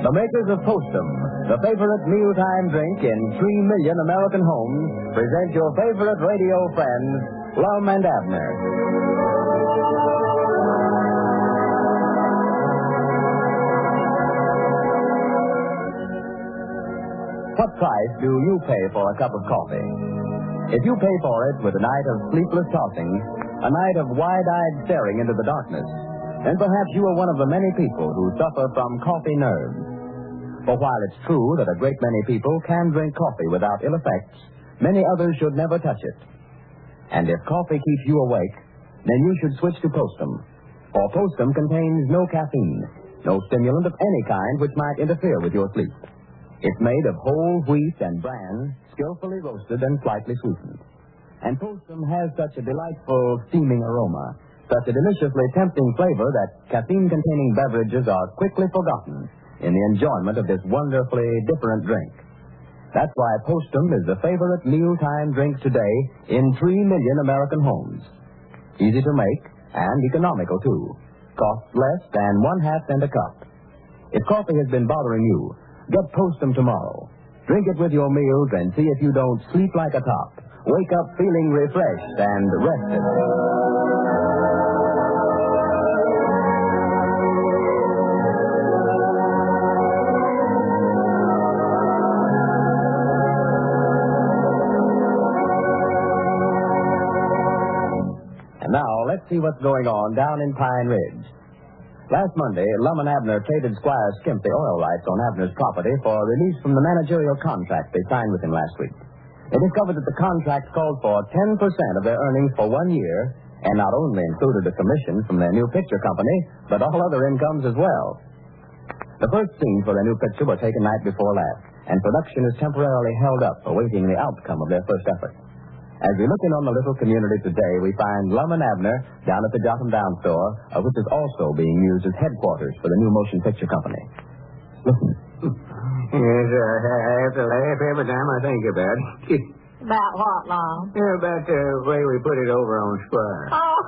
The makers of Postum, the favorite mealtime drink in 3 million American homes, present your favorite radio friends, Lum and Abner. What price do you pay for a cup of coffee? If you pay for it with a night of sleepless tossing, a night of wide-eyed staring into the darkness, then perhaps you are one of the many people who suffer from coffee nerves. For while it's true that a great many people can drink coffee without ill effects, many others should never touch it. And if coffee keeps you awake, then you should switch to Postum. For Postum contains no caffeine, no stimulant of any kind which might interfere with your sleep. It's made of whole wheat and bran, skillfully roasted and slightly sweetened. And Postum has such a delightful steaming aroma, such a deliciously tempting flavor that caffeine-containing beverages are quickly forgotten in the enjoyment of this wonderfully different drink. That's why Postum is the favorite mealtime drink today in 3 million American homes. Easy to make and economical, too. Costs less than 1/2 cent a cup. If coffee has been bothering you, get Postum tomorrow. Drink it with your meals and see if you don't sleep like a top. Wake up feeling refreshed and rested. And now, let's see what's going on down in Pine Ridge. Last Monday, Lum and Abner traded Squire Skimp the oil rights on Abner's property for a release from the managerial contract they signed with him last week. They discovered that the contract called for 10% of their earnings for 1 year and not only included a commission from their new picture company, but all other incomes as well. The first scenes for their new picture were taken night before last, and production is temporarily held up, awaiting the outcome of their first effort. As we look in on the little community today, we find Lum and Abner down at the Jotham Down store, which is also being used as headquarters for the new motion picture company. Listen. Yes, I have to laugh every time I think about it. About what, Lum? About the way we put it over on Squire. Oh,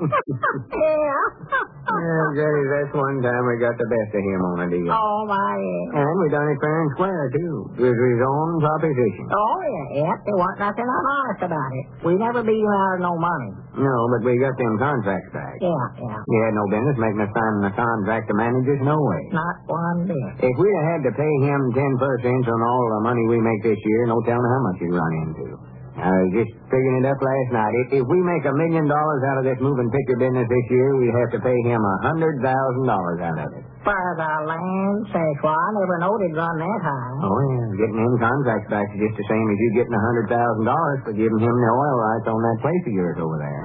yeah. Yeah, Daddy, that's one time we got the best of him on a deal. Oh, my, yeah. And we done it fair and square, too. It was his own proposition. Oh, yeah. There wasn't nothing honest about it. We never beat him out of no money. No, but we got them contracts back. Yeah. He had no business making us sign the contract to manage us, no way. Not one bit. If we'd have had to pay him 10% on all the money we make this year, no telling how much he'd run into. I was just figuring it up last night. If we make $1 million out of this moving picture business this year, we'd have to pay him $100,000 out of it. For the land's sake, well, I never knowed he'd run that high. Oh, yeah. Getting him contracts back is just the same as you getting $100,000 for giving him the oil rights on that place of yours over there.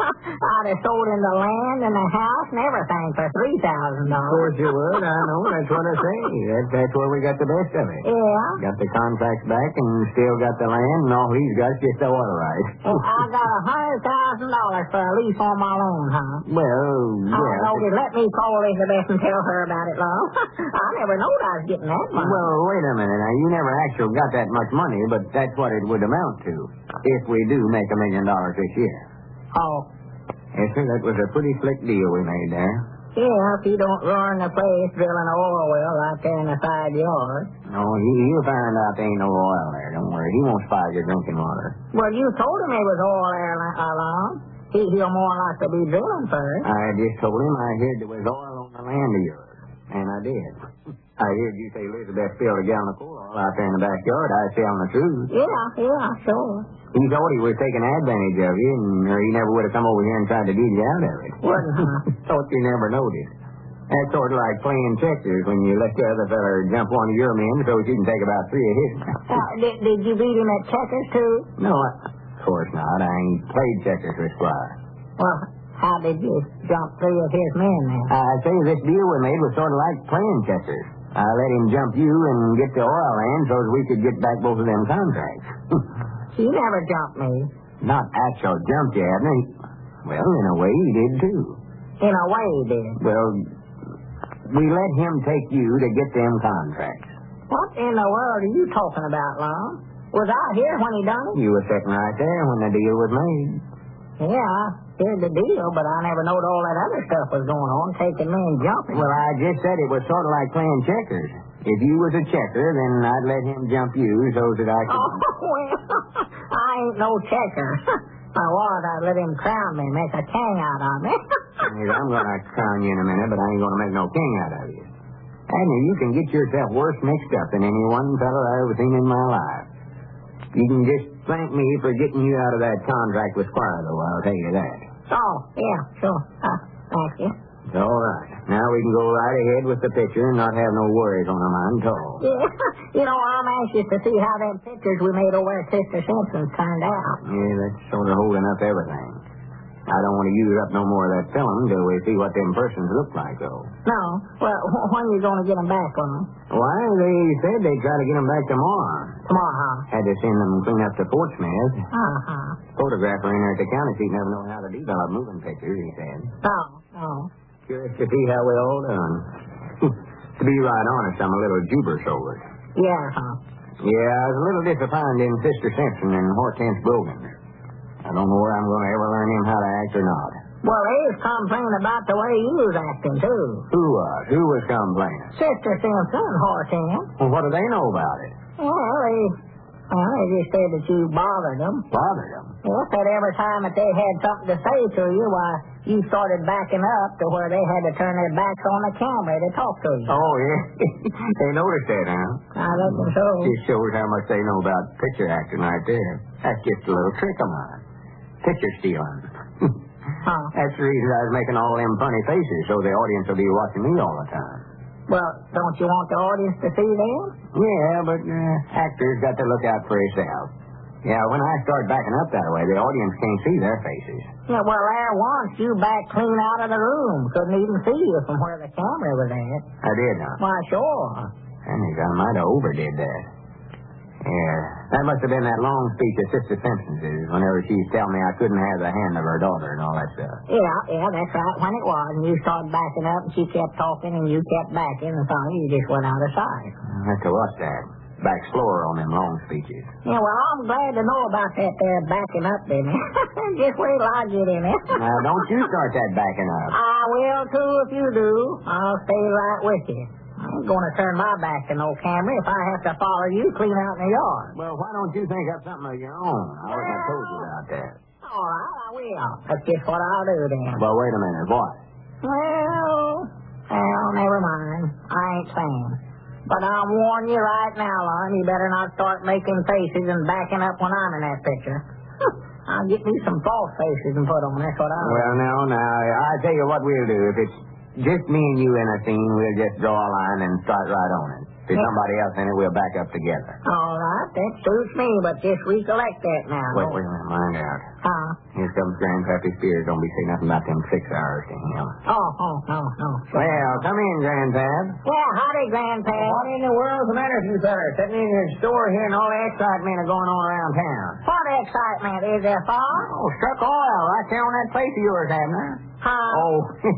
I'd have sold him the land and the house and everything for $3,000. Of course you would. I know. That's what I say. That's where we got the best of it. Yeah. Got the contracts back and still got the land, and all he's got is just the oil rights. I got $100,000 for a lease on my loan, huh? Well, yeah. I know you let me call Elizabeth and tell her about it, Lum. I never knowed I was getting that money. Well, wait a minute. Now, you never actually got that much money, but that's what it would amount to if we do make $1 million this year. Oh. Yes, sir, that was a pretty slick deal we made there. Yeah, if you don't ruin the place drilling an oil well out there in the side yard. No, he'll find out there ain't no oil there. Don't worry. He won't spoil your drinking water. Well, you told him there was oil there, Lum. He'll more likely be drilling first. I just told him I heard there was oil on the land of yours. And I did. I heard you say Elizabeth spilled a gallon of coal oil out there in the backyard. I was telling the truth. Yeah, sure. He thought he was taking advantage of you, and he never would have come over here and tried to dig you out of it. Wouldn't, huh? Thought you never noticed. That's sort of like playing checkers when you let the other feller jump one of your men so you can take about 3 of his. Did you beat him at checkers, too? No, of course not. I ain't played checkers with Squire. Well, how did you jump 3 of his men, then? I tell you, this deal we made was sort of like playing checkers. I let him jump you and get the oil land so we could get back both of them contracts. He never jumped me. Not actual jumped you, Abner. Well, in a way, he did, too. In a way, he did. Well, we let him take you to get them contracts. What in the world are you talking about, Lum? Was I here when he done it? You were sitting right there when the deal was made. Yeah, I heard the deal, but I never knowed all that other stuff was going on, taking me and jumping. Well, I just said it was sort of like playing checkers. If you was a checker, then I'd let him jump you so that I could... Oh, well, I ain't no checker. If I was, I'd let him crown me, make a king out of me. I'm going to crown you in a minute, but I ain't going to make no king out of you. Agnew, you can get yourself worse mixed up than any one fellow I ever seen in my life. You can just thank me for getting you out of that contract with Squire, though, I'll tell you that. Oh, yeah, sure. Thank you. It's all right. Now we can go right ahead with the picture and not have no worries on our mind at all. Yeah, you know, I'm anxious to see how them pictures we made over at Sister Simpson's turned out. Yeah, that's sort of holding up everything. I don't want to use up no more of that film till we see what them persons look like, though. No. Well, when are you going to get them back, Ron? Why, they said they'd try to get them back tomorrow. Tomorrow, huh? Had to send them clean up to Fort Smith. Uh-huh. Photographer in there at the county seat never know how to develop moving pictures, he said. No. Curious to see how we all done. To be right honest, I'm a little juberous over it. Yeah, huh? Yeah, I was a little disappointed in Sister Simpson and Hortense Brogan. I don't know where I'm going to ever learn him how to act or not. Well, they was complaining about the way you was acting, too. Who was? Who was complaining? Sister Simpson and Hortense. Well, what do they know about it? Well, they just said that you bothered them. Bothered them? Well, said every time that they had something to say to you, why, you started backing up to where they had to turn their backs on the camera to talk to you. Oh, yeah. They noticed that, huh? I reckon so. Just shows how much they know about picture acting right there. That's just a little trick of mine. Picture stealing. Huh? That's the reason I was making all them funny faces, so the audience will be watching me all the time. Well, don't you want the audience to see them? Yeah, but actors got to look out for himself. Yeah, when I start backing up that way, the audience can't see their faces. Yeah, well, there once you backed clean out of the room. Couldn't even see you from where the camera was at. I did, huh? Why, sure. I think I might have overdid that. Yeah, that must have been that long speech of Sister Simpson's whenever she was telling me I couldn't have the hand of her daughter and all that stuff. Yeah, that's right, when it was. And you started backing up, and she kept talking, and you kept backing, and so you just went out of sight. I have to watch that. Back slower on them long speeches. Yeah, well, I'm glad to know about that there backing up, Benny. Just wait till I get in it. Now, don't you start that backing up. I will, too, if you do. I'll stay right with you. I ain't going to turn my back to no camera if I have to follow you clean out in the yard. Well, why don't you think up something of your own? I wasn't have told you about that. All right, I will. That's just what I'll do then. Well, wait a minute. What? Well, never mind. I ain't saying. But I'll warn you right now, Lon, you better not start making faces and backing up when I'm in that picture. I'll get me some false faces and put on. That's what I'll do. Well, now, I tell you what we'll do. If it's just me and you in a scene, we'll just draw a line and start right on it. If there's somebody else in it, we'll back up together. All right, that suits me, but just recollect that now. Wait a minute, mind out. Huh? Here comes Grandpappy Spears. Don't be saying nothing about them 6 hours to him. No. Well, come in, Grandpap. Yeah, howdy, Grandpa. What in the world's the matter with you fellas? Sitting in your store here and all the excitement are going on around town. What excitement is there, Pa? Oh, struck oil right there on that place of yours, haven't I? Huh? Oh,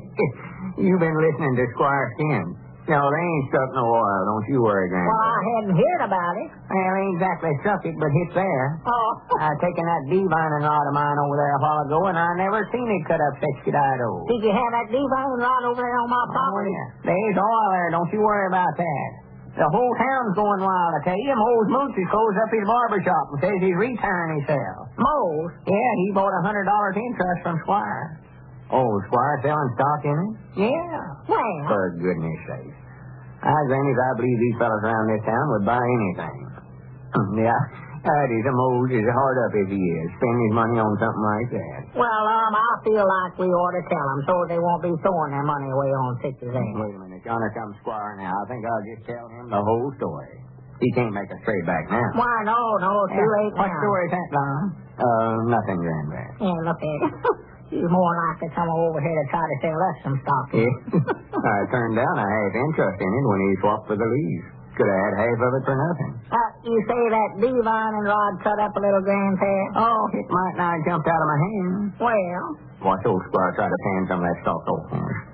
you've been listening to Squire Skin. No, they ain't struck no oil. Don't you worry, Grandpa. Well, I hadn't heard about it. Well, they ain't exactly struck it, but it's there. Oh. I taken that divining rod of mine over there a while ago, and I never seen it cut up such good idol. Did you have that divining rod over there on my property? Yeah. There's oil there. Don't you worry about that. The whole town's going wild, I tell you. Mose Mooch has closed up his barber shop and says he's retiring himself. Mose? Yeah, he bought $100 interest from Squire. Oh, Squire selling stock in it? Yeah. Well. For goodness sake. Grannies, I believe these fellas around this town would buy anything. Yeah, that is a Mose as hard up as he is. Spend his money on something like that. Well, I feel like we ought to tell them so they won't be throwing their money away on Six's ass. Wait a minute. Yonder comes Squire now. I think I'll just tell him the whole story. He can't make us straight back now. Why, no, too late What now. story is that, Don? Nothing, Grandpa. Yeah, look at it. He's more likely to come over here to try to sell us some stock. Yeah. I turned down a half interest in it when he swapped for the lease. Could have had half of it for nothing. You say that divining rod cut up a little, Grandpa? Oh, it might not have jumped out of my hand. Well? Watch old Squire try to pan some of that stock off for me.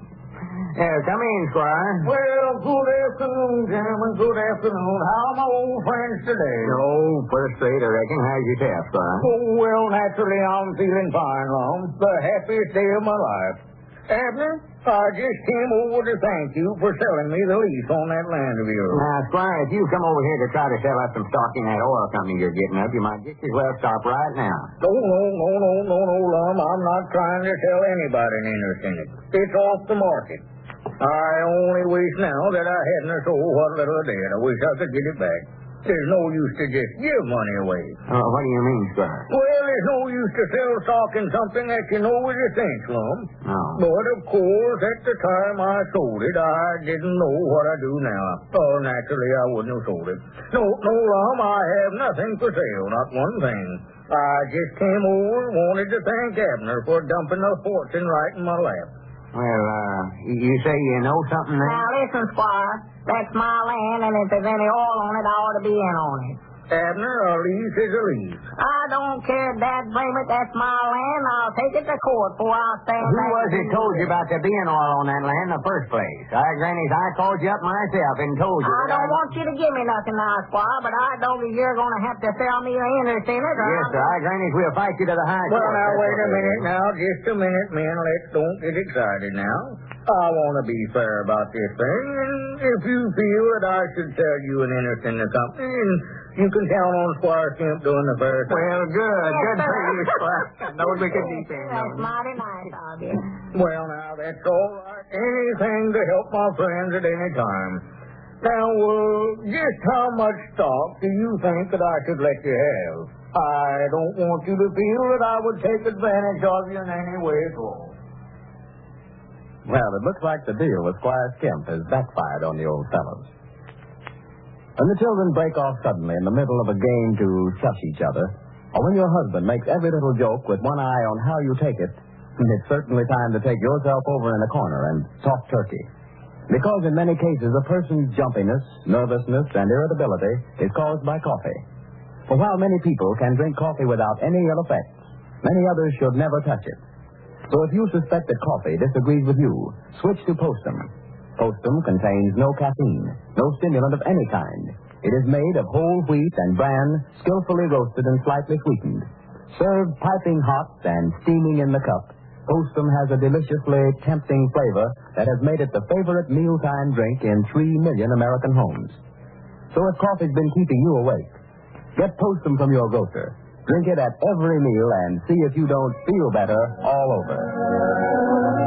Come in, Squire. Well, good afternoon, gentlemen. Good afternoon. How are my old friends today? Oh, first rate, I reckon. How's your tap, Squire? Oh, well, naturally, I'm feeling fine, Lum. The happiest day of my life. Abner, I just came over to thank you for selling me the lease on that land of yours. Now, Squire, if you come over here to try to sell us some stock in that oil company you're getting up, you might just as well stop right now. No, Lum. I'm not trying to sell anybody an interest in it. It's off the market. I only wish now that I hadn't sold what little I did. I wish I could get it back. There's no use to just give money away. What do you mean, Squire? Well, there's no use to sell stock in something that you know is a cinch, Lum. No. But, of course, at the time I sold it, I didn't know what I do now. Well, naturally, I wouldn't have sold it. No, Lum, I have nothing for sale, not one thing. I just came over and wanted to thank Abner for dumping a fortune right in my lap. Well, you say you know something then? Now, listen, Squire. That's my land, and if there's any oil on it, I ought to be in on it. Abner, a lease is a lease. I don't care, Dad, blame it. That's my land. I'll take it to court before I'll stand Who back. was it told you about there being oil on that land in the first place? Grannies, I called you up myself and told you. I don't want you to give me nothing now, Squire, but I know that you're going to have to sell me your interest in it. Yes, sir. Grannies, we'll fight you to the high court. Well, now, wait a minute now. Just a minute, men. Let's don't get excited now. I want to be fair about this thing, and if you feel that I should sell you an interest in the company, and you can count on Squire Kemp doing the fair thing. Well, good. Yes, Good sir. for you, Squire. Those we could depend That's on. mighty nice of you. Well, now, that's all right. Anything to help my friends at any time. Now, just how much stock do you think that I should let you have? I don't want you to feel that I would take advantage of you in any way at all. Well, it looks like the deal with Squire Kemp has backfired on the old fellows. When the children break off suddenly in the middle of a game to shush each other, or when your husband makes every little joke with one eye on how you take it, it's certainly time to take yourself over in a corner and talk turkey. Because in many cases, a person's jumpiness, nervousness, and irritability is caused by coffee. For while many people can drink coffee without any ill effects, many others should never touch it. So if you suspect that coffee disagrees with you, switch to Postum. Postum contains no caffeine, no stimulant of any kind. It is made of whole wheat and bran, skillfully roasted and slightly sweetened. Served piping hot and steaming in the cup, Postum has a deliciously tempting flavor that has made it the favorite mealtime drink in 3 million American homes. So if coffee's been keeping you awake, get Postum from your grocer. Drink it at every meal and see if you don't feel better all over.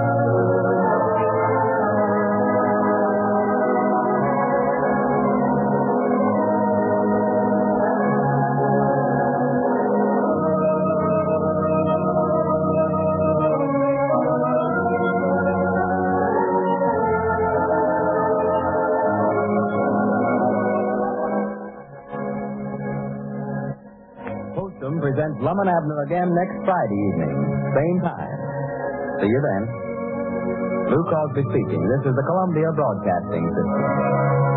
Presents Lum and Abner again next Friday evening, same time. See you then. Lou Crosby speaking. This is the Columbia Broadcasting System.